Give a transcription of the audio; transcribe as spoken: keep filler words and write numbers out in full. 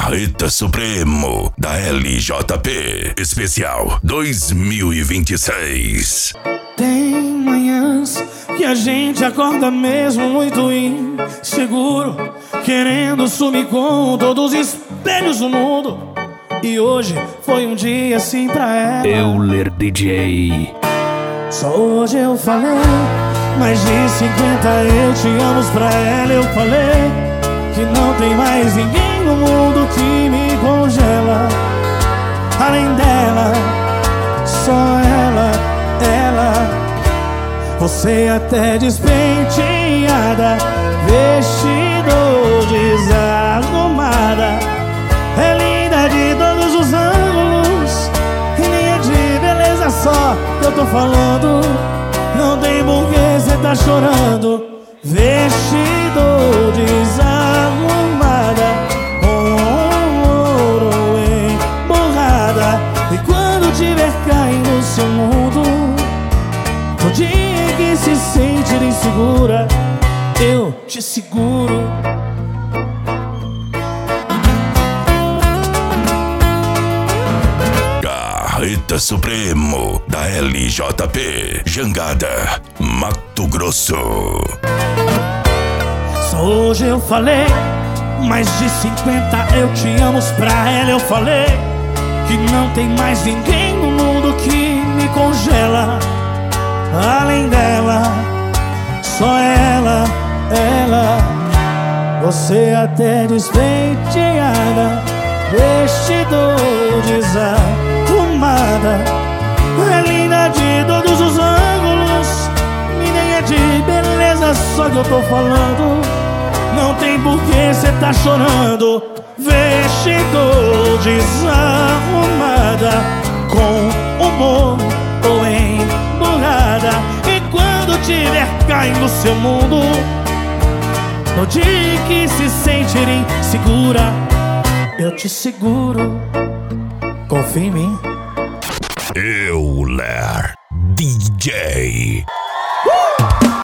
Carreta Supremo da L J P Especial dois mil e vinte e seis. Tem manhãs que a gente acorda mesmo muito inseguro, querendo sumir com todos os espelhos do mundo. E hoje foi um dia assim pra ela. Euler D J. Só hoje eu falei mais de cinquenta eu te amo pra ela. Eu falei que não tem mais ninguém no mundo que me congela. Além dela, só ela, ela. Você até despenteada, vestido desarrumada, é linda de todos os ângulos, e nem é de beleza só que eu tô falando. Não tem porquê cê tá chorando. Vestido desarrumada, com ouro emborrada. E quando tiver caindo no seu mundo, no dia que se sentir insegura, eu te seguro. Carreta Supremo da L J P Jangada, Mato Grosso. Só hoje eu falei mais de cinquenta eu te amo pra ela. Eu falei que não tem mais ninguém no mundo que me congela. Além dela, só ela, ela. Você até despenteada, vestido desarrumada, é linda de todos os ângulos, e nem é de beleza só que eu tô falando. Não tem porquê cê tá chorando. Vestido desarrumada, com humor ou emburrada. E quando tiver caindo no seu mundo, no dia que se sentir insegura, eu te seguro. Confia em mim. Euler D J. Uh!